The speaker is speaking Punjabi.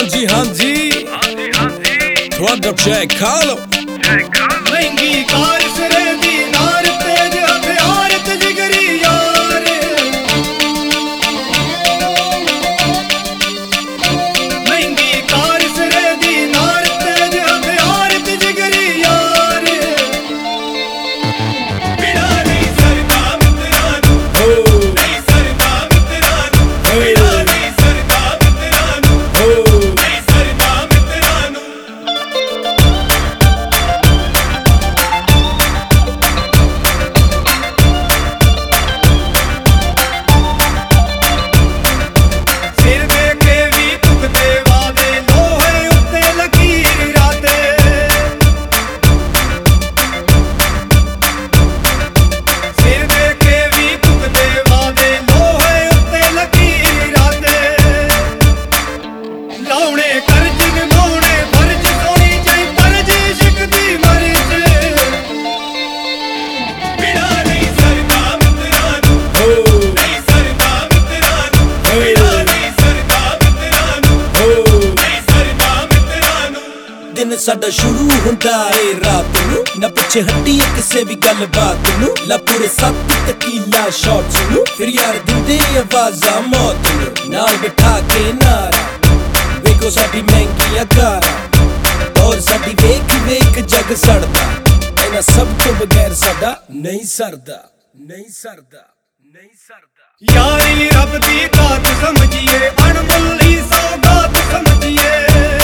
ਹਾਂਜੀ ਹਾਂਜੀ ਤੁਹਾਡਾ ਚੈੱਕ ਖਾ ਲਓ ਮਹਿੰਗੀ ਕਾਰ ਸਿਰੇ ਦੀ ਨਾਰ ਤੇਜ ਹਥਿਆਰ ਤੇ ਜਿਗਰੀ ਯਾਰ ਮਹਿੰਗੀ ਕਾਰ ਸਿਰੇ ਦੀ ਨਾਰ ਤੇਜ ਹਥਿਆਰ ਤੇ ਜਿਗਰੀ ਯਾਰ ਬਿਨਾ ਨਹੀਂ ਸਰਦਾ ਮਿੱਤਰਾਂ ਨੂੰ ਨਹੀਂ ਸਰਦਾ ਮਿੱਤਰਾਂ ਨੂੰ ਬਿਨਾ ਨਹੀਂ ਸਰਦਾ ਮਿੱਤਰਾਂ ਨੂੰ ਨਹੀਂ ਸਰਦਾ ਮਿੱਤਰਾਂ ਨੂੰ ਸਿਰ ਦੇ ਕੇ ਵੀ ਤੁਕਦੇ ਵਾਦੇ ਲੋਹੇ ਉੱਤੇ ਲਕੀਰ ਰਾਤੇ ਸਿਰ ਦੇ ਕੇ ਵੀ ਤੁਕਦੇ ਵਾਦੇ ਲੋਹੇ ਉੱਤੇ ਲਕੀਰ ਰਾਤੇ ਲਾਉਣੇ ਕਰਜ ਨਿਭਾਉਣੇ ਫਰਜ਼ ਸੋਣੀ ਚਾਹੀ ਪਰਜ ਇਸ਼ਕ ਦੀ ਮਰਜ਼ ਬਿਨਾ ਨਹੀਂ ਸਰਦਾ ਮਿੱਤਰਾਂ ਨੂੰ ਨਹੀਂ ਸਰਦਾ ਮਿੱਤਰਾਂ ਨੂੰ ਬਿਨਾ ਨਹੀਂ ਸਰਦਾ ਮਿੱਤਰਾਂ ਨੂੰ ਨਹੀਂ ਸਰਦਾ ਮਿੱਤਰਾਂ ਨੂੰ ਦਿਨ ਸਾਡਾ ਸ਼ੁਰੂ ਹੁੰਦਾ ਏ ਰਾਤ ਨੂੰ ਨਾ ਪਿੱਛੇ ਹੱਡੀ ਕਿਸੇ ਵੀ ਗੱਲਬਾਤ ਨੂੰ ਲਾ ਪੂਰੇ 7 ਤਕੀਲਾ ਸ਼ਾਟਸ ਨੂੰ ਫਿਰ ਯਾਰ ਦਿੰਦੇ ਆਵਾਜ਼ਾਂ ਮੌਤ ਨੂੰ ਨਾਲ ਬਿਠਾ ਕੇ ਨਾਰਾ ਵੇਖੋ ਸਾਡੀ ਮਹਿੰਗੀਆਂ ਕਾਰਾਂ ਔਰ ਸਾਡੀ ਵੇਖ ਵੇਖ ਜੱਗ ਸੜਦਾ ਇਹਨਾਂ ਸਭ ਤੋਂ ਬਗੈਰ ਸਾਡਾ ਨਹੀਂ ਸਰਦਾ ਨਹੀਂ ਸਰਦਾ ਨਹੀਂ ਸਰਦਾ ਯਾਰੀ ਰੱਬ ਦੀ ਦਾਤ ਸਮਝੀਏ ਅਣਮੁੱਲੀ ਸੌਗਾਤ ਸਮਝੀਏ